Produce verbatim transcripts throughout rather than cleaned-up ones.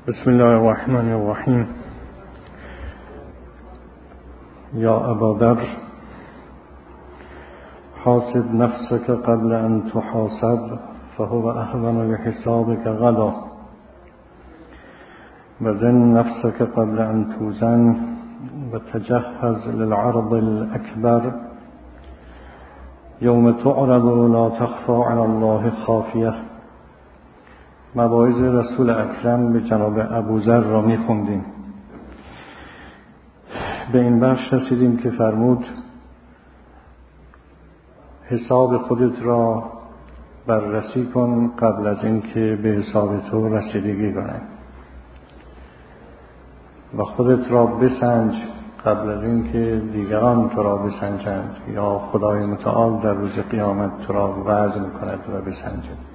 بسم الله الرحمن الرحیم. یا ابادر حاسب نفسك قبل ان تحاسب فهو اهون لحسابك غدا وزن نفسك قبل ان توزن وتجهز للعرض الاکبر یوم تعرض لا تخفى على الله خافیه. مواعظ رسول اکرم به جناب ابوذر را می خوندیم. به این بخش رسیدیم که فرمود حساب خودت را بررسی کن قبل از اینکه به حساب تو رسیدگی کنند و خودت را بسنج قبل از اینکه دیگران تو را بسنجند یا خدای متعال در روز قیامت تو را وزن کند و بسنجد.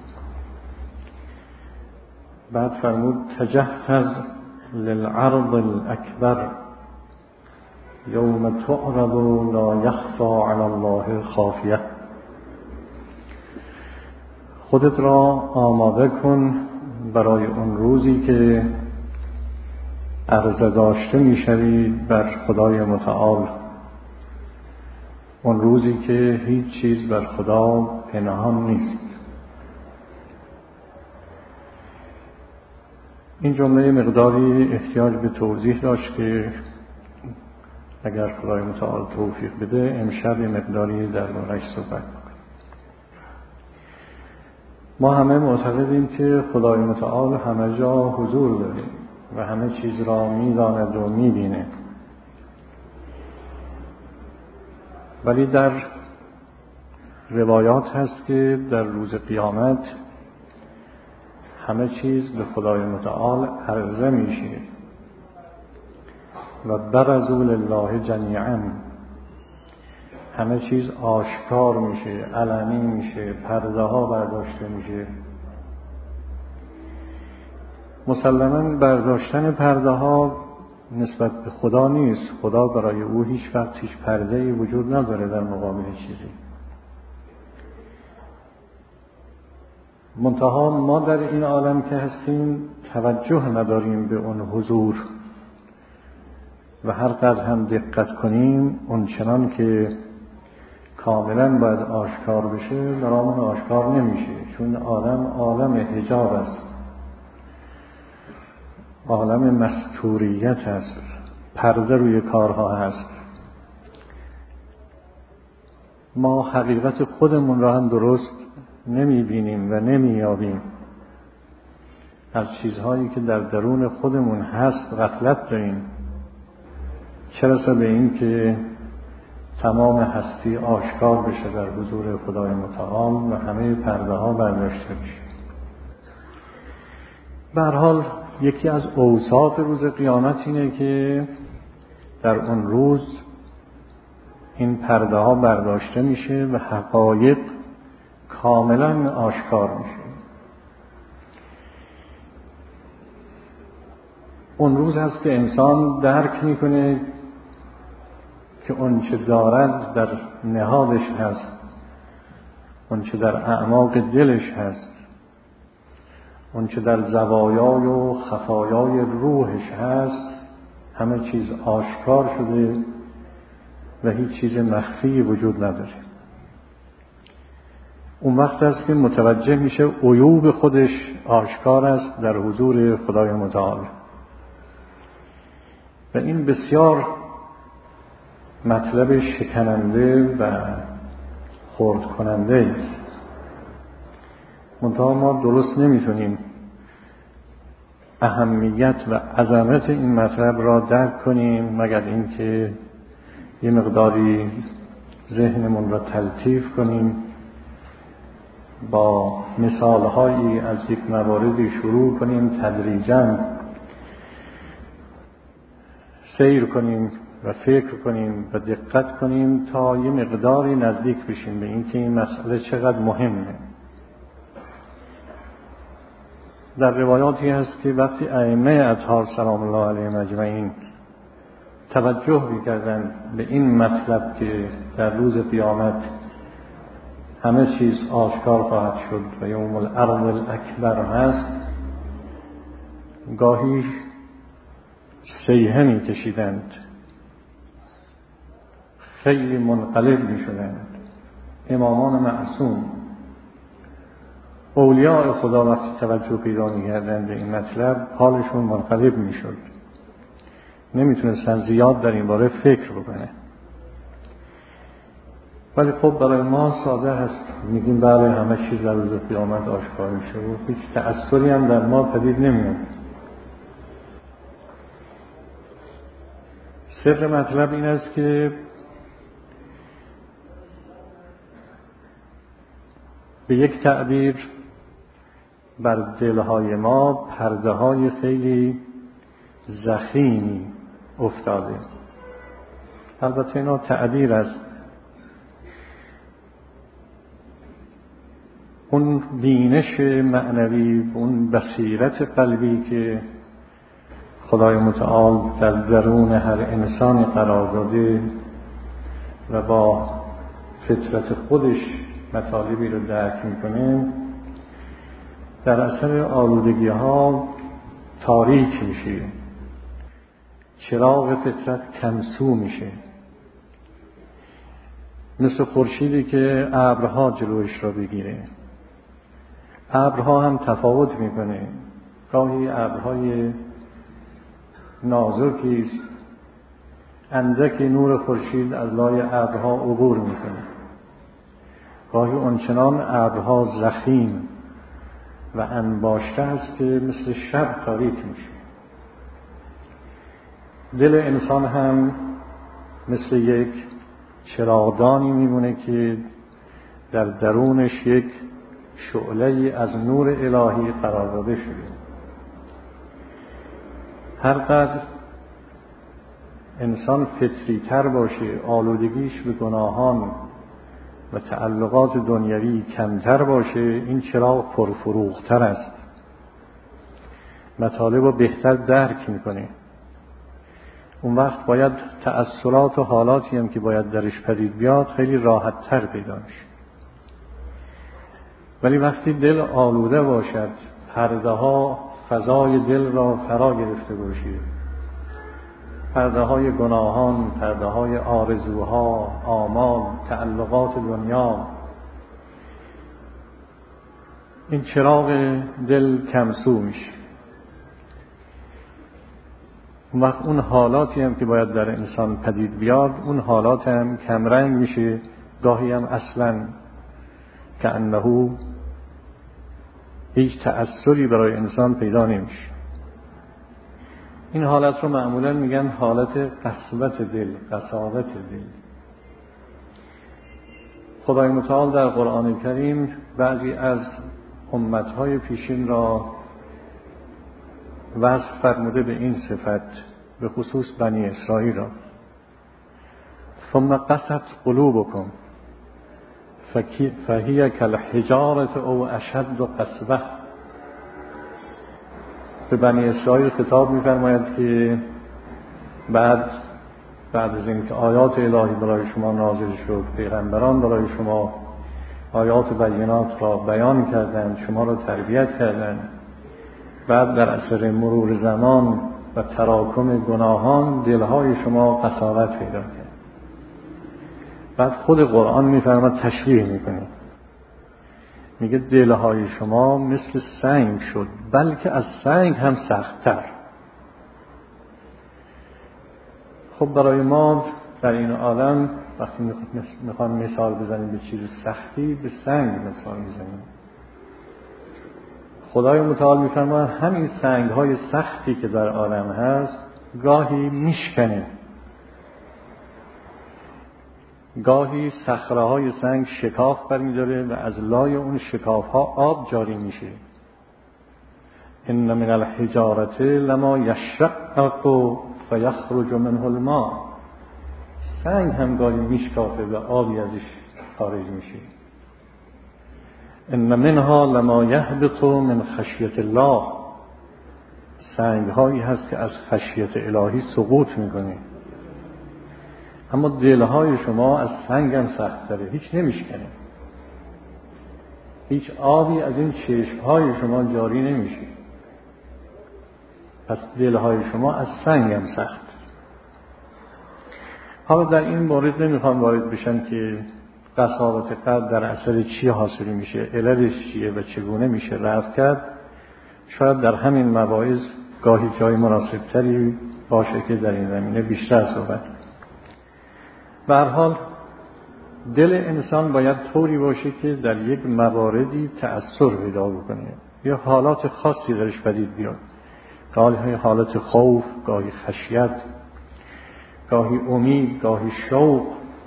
بعد فرمود تجهز للعرض الاکبر یوم تعرض لا یخفى علی الله خافیه. خودت را آماده کن برای اون روزی که عرضه داشته میشوی بر خدای متعال، اون روزی که هیچ چیز بر خدا پنهان نیست. این جمله مقداری احتیاج به توضیح داشت که اگر خدای متعال توفیق بده امشب مقداری در بارش صحبت کنیم. ما همه معتقدیم که خدای متعال همه جا حضور داره و همه چیز را می‌داند و می‌بینه، ولی در روایات هست که در روز قیامت همه چیز به خدای متعال عرضه میشه و برزوا لله جمیعا، همه چیز آشکار میشه، علنی میشه، پرده ها برداشته میشه. مسلماً برداشتن پرده ها نسبت به خدا نیست. خدا برای او هیچ وقت هیچ پرده‌ای وجود نداره در مقابل چیزی. منتها ما در این عالم که هستیم توجه نداریم به اون حضور و هر قدر هم دقت کنیم اون چنان که کاملا باید آشکار بشه برامون آشکار نمیشه، چون عالم عالم حجاب است، عالم مستوریت است، پرده روی کارها هست. ما حقیقت خودمون را هم درست نمی بینیم و نمی یابیم. از چیزهایی که در درون خودمون هست غفلت داریم، چه رسه به این که تمام هستی آشکار بشه در حضور خدای متعال و همه پرده ها برداشته بشه. به هر حال یکی از اوصاف روز قیامت اینه که در اون روز این پرده ها برداشته میشه و حقایق کاملا آشکار میشه. اون روز هست که انسان درک میکنه که اون چه دارد در نهادش هست، اون چه در اعماق دلش هست، اون چه در زوایای و خفایای روحش هست، همه چیز آشکار شده و هیچ چیز مخفی وجود نداره. اون وقت است که متوجه میشه عیوب خودش آشکار است در حضور خدای متعال و این بسیار مطلب شکننده و خرد کننده است. منتها ما درست نمیتونیم اهمیت و عظمت این مطلب را درک کنیم مگر اینکه یه مقداری ذهنمون را تلطیف کنیم، با مثالهایی از یک مواردی شروع کنیم، تدریجاً سیر کنیم و فکر کنیم و دقت کنیم تا یه مقداری نزدیک بشیم به اینکه این مسئله چقدر مهمه. در روایاتی هست که وقتی ائمه اطهار سلام الله علیهم اجمعین توجه می‌کردند به این مطلب که در روز قیامت همه چیز آشکار خواهد شد و یوم العرض الاکبر هست، گاهی سیحه می کشیدند، خیلی منقلب می شدند. امامان معصوم، اولیاء خدا وقتی توجه پیدا می کردند به این مطلب حالشون منقلب می شد، نمی تونستن زیاد در این باره فکر بکنه. ولی خب برای ما ساده هست، میگیم بله همه چیز در روز قیامت آشکار میشه و هیچ تأثری هم در ما پدید نمیاد. سر مطلب این است که به یک تعبیر بر دلهای ما پرده های خیلی ضخیمی افتاده. البته اینا تعبیر است. اون بینش معنوی، اون بصیرت قلبی که خدای متعال در درون هر انسان قرار داده و با فطرت خودش مطالبی رو درک میکنه، در اثر آلودگی ها تاریک میشه، چراغ فطرت کمسو میشه، مثل خورشیدی که ابرها جلوش را بگیره. ابرها هم تفاوت میکنه، گاهی ابرهای نازکی است، اندک نور خورشید از لای ابرها عبور میکنه، گاهی آنچنان ابرها ضخیم و انباشته است که مثل شب تاریک میشه. دل انسان هم مثل یک چراغدانی میمونه که در درونش یک شعله از نور الهی قرار داده شده. هر قدر انسان فطری تر باشه، آلودگیش به گناهان و تعلقات دنیوی کمتر باشه، این چراغ پرفروغتر است، مطالب رو بهتر درک میکنه. اون وقت باید تأثیرات و حالاتی هم که باید درش پدید بیاد خیلی راحت تر پیدا میشه. ولی وقتی دل آلوده باشد، پرده ها فضای دل را فرا گرفته باشید، پرده های گناهان، پرده های آرزوها، آمال، تعلقات دنیا، این چراغ دل کمسو میشه. اون وقت اون حالاتی هم که باید در انسان پدید بیاد، اون حالات هم کمرنگ میشه، گاهی هم اصلاً که انه هیچ تأثیری برای انسان پیدا نمیشه. این حالت رو معمولاً میگن حالت قسوت دل، قساوت دل. خدای متعال در قرآن کریم بعضی از امتهای پیشین را وصف فرموده به این صفت، به خصوص بنی اسرائیل را. ثم قست قلوبکم فهی کالحجارة او اشد قسوة. به بنی اسرائیل خطاب می‌فرماید که بعد بعد از اینکه آیات الهی برای شما نازل شد، پیغمبران برای شما آیات بینات را بیان کردند، شما را تربیت کردند، بعد در اثر مرور زمان و تراکم گناهان دلهای شما قساوت پیدا کرد. بعد خود قرآن میفرماید، تشریح میکنه، میگه دلهای شما مثل سنگ شد، بلکه از سنگ هم سخت‌تر. خب برای ما در این عالم وقتی میخوام مثال بزنیم به چیز سختی، به سنگ مثال میزنیم. خدای متعال میفرماید همین سنگ‌های سختی که در عالم هست گاهی میشکنه، گاهی صخره‌های سنگ شکاف برمی‌داره و از لای اون شکاف‌ها آب جاری میشه. ان من الحجارة لما یشقق فیخرج منه الماء. سنگ هم گاهی میشکافه و آبی ازش خارج میشه. ان منها لما یهبط من خشیة الله. سنگ‌هایی هست که از خشیت الهی سقوط میکنه. اما دلهای شما از سنگ هم سخت تره، هیچ نمیشکنه، هیچ آبی از این چشمهای شما جاری نمیشه. پس دلهای شما از سنگ هم سخت. حالا در این مورد نمیخوام وارد بشم که قساوت قلب در اثر چی حاصل میشه، علتش چیه و چگونه میشه رفع کرد. شاید در همین مواعظ گاهی جای مناسبتری باشه که در این زمینه بیشتر صحبت. به هر حال دل انسان باید طوری باشه که در یک مواردی تأثیر پیدا بکنه یا حالات خاصی درش پدید بیاد، گاهی حالت خوف، گاهی خشیت، گاهی امید، گاهی شوق.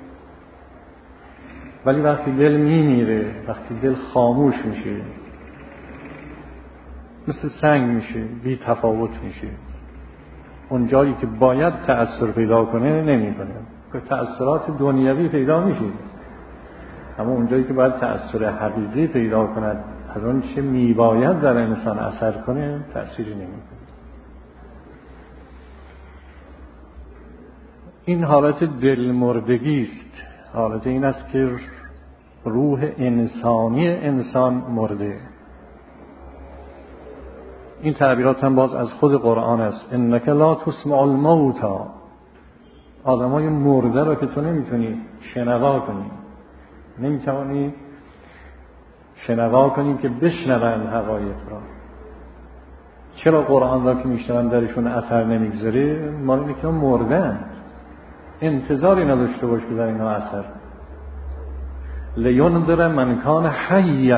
ولی وقتی دل میمیره، وقتی دل خاموش میشه، مثل سنگ میشه، بی تفاوت میشه. اون جایی که باید تأثیر پیدا کنه نمیکنه. که تأثیرات دنیوی پیدا میشه، اما اون جایی که باید تأثیر حقیقی پیدا کند، از اون چه میباید در انسان اثر کنه، تأثیری نمیکنه. این حالت دلمردگی است. حالت این است که روح انسانی انسان مرده. این تعبیرات هم باز از خود قرآن است. انک لا تسمع الموتى. آدمای مرده را که تو نمیتونی شنوا کنی، نمیتونی شنوا کنی که بشنوند حقایق را. چرا قرآن را که میشنوند درشون اثر نمیگذاره؟ مالی که مردند، انتظاری نداشته باش که در اینها اثر. لینذر من کان حیا.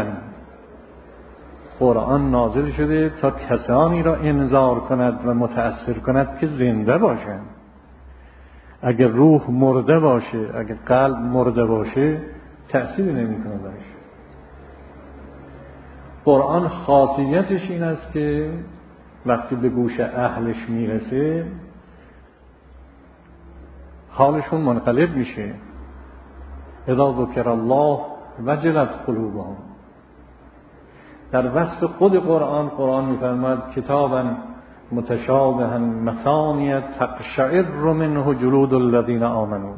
قرآن نازل شده تا کسانی را انذار کند و متأثر کند که زنده باشند. اگر روح مرده باشه، اگر قلب مرده باشه، تأثیری نمیکنه درش. قرآن خاصیتش این است که وقتی به گوش اهلش میرسه حالشون منقلب میشه. اذا ذکر الله وجلت قلوبهم. در وصف خود قرآن، قرآن میفرماد کتابا متشابها مثانی تقشعر منه جلود الذین آمنوا.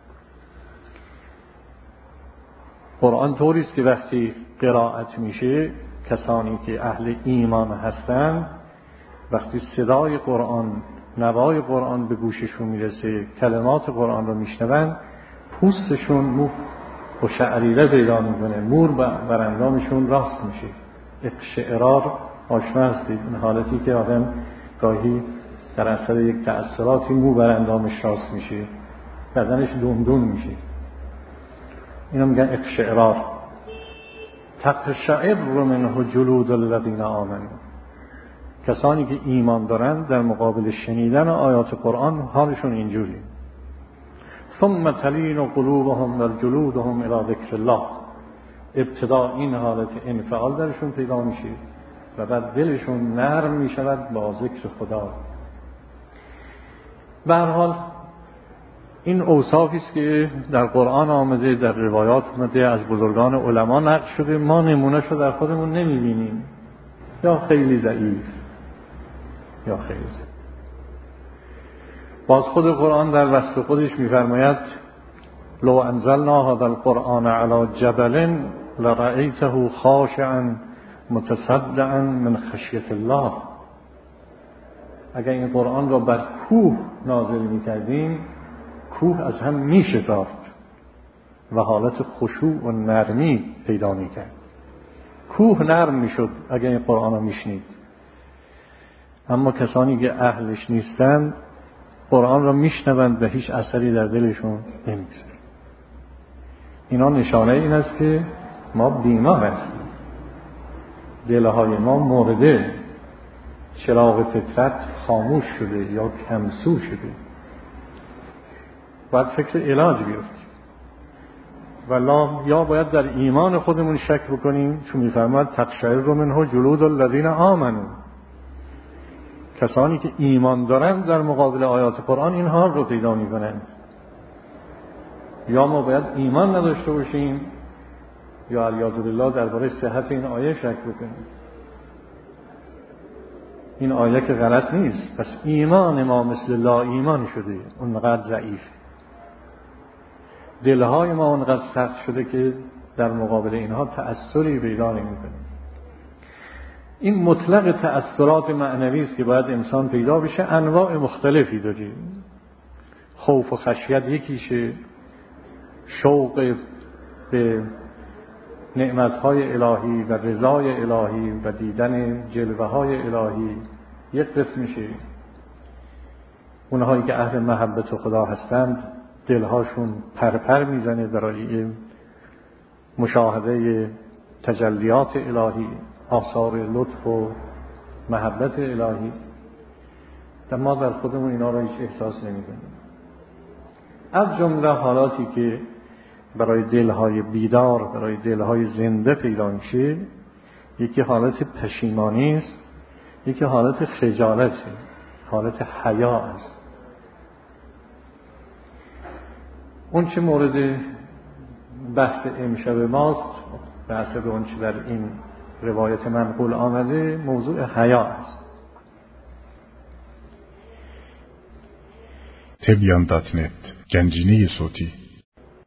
قرآن طوری است که وقتی قرائت میشه، کسانی که اهل ایمان هستند، وقتی صدای قرآن، نوای قرآن به گوششون میرسه، کلمات قرآن رو میشنوند، پوستشون مو و شعریره پیدا میکنه، مور بر اندامشون راست میشه. اقشعرار آشنا هستید، این حالتی که آدم گاهی در اثر یک تأثیراتی مو بر اندامش راست میشه، بدنش دندون میشه. اینو میگن اقشعرار. تقشعر منه جلود الذین آمنوا. کسانی که ایمان دارند در مقابل شنیدن آیات قرآن حالشون اینجوری. ثم تلین قلوبهم و جلودهم الی ذکر الله. ابتدا این حالت انفعال درشون پیدا میشه و بعد دلشون نرم میشود با ذکر خدا. به هر حال این اوصافی است که در قرآن آمده، در روایات آمده، از بزرگان علما نقل شده. ما نمونه‌اش رو در خودمون نمیبینیم، یا خیلی ضعیف یا خیلی ضعیف. باز خود قرآن در وصف خودش میفرماید لو انزلنا هذا القرآن على جبل لرأيته خاشعا متصدعا من خشیة الله. اگر این قرآن را بر کوه نازل میکردیم، کوه از هم میشتافت و حالت خشوع و نرمی پیدا میکرد. کوه نرم میشد اگر این قرآن را میشنید. اما کسانی که اهلش نیستند قرآن را میشنوند و هیچ اثری در دلشون نمیگذاره. اینا نشانه این است که ما بیمار هستیم، دلهای ما مرده، چراغ فطرت خاموش شده یا کمسو شده. باید فکر علاج بیفتیم ولا یا باید در ایمان خودمون شک بکنیم، چون میفرماد تقشعر منه جلود الذین آمنوا. کسانی که ایمان دارند در مقابل آیات قرآن این حال رو پیدا میکنند. یا ما باید ایمان نداشته باشیم یا علیاذ بالله درباره صحت این آیه شک بکنیم. این آیه که غلط نیست، پس ایمان ما مثل لا ایمان شده، اونقدر ضعیف. دلهای ما اونقدر سخت شده که در مقابل اینها تأثیری پیدا نمی‌کنه. این مطلق تأثیرات معنوی است که باید انسان پیدا بشه. انواع مختلفی داره. خوف و خشیت یکیشه، شوق به نعمتهای الهی و رضای الهی و دیدن جلوه‌های الهی یک قسمشه. اونهایی که اهل محبت خدا هستند دلهاشون پرپر میزنه برای مشاهده تجلیات الهی، آثار لطف و محبت الهی. در ما در خودمون اینا رو هیچ احساس نمی‌کنیم. از جمله حالاتی که برای دلهای بیدار، برای دلهای زنده پیدا میشه، یکی حالت پشیمانی است، یکی حالت خجالت، حالت حیا است. اون چه مورد بحث امشب ماست، بحث به اون چه در این روایت منقول آمده، موضوع حیا است. تبیان دات نت گنجینه صوتی